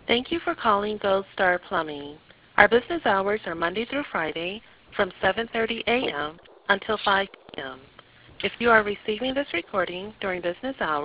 Thank you for calling Gold Star Plumbing. Our business hours are Monday through Friday from 7:30 a.m. until 5 p.m. If you are receiving this recording during business hours,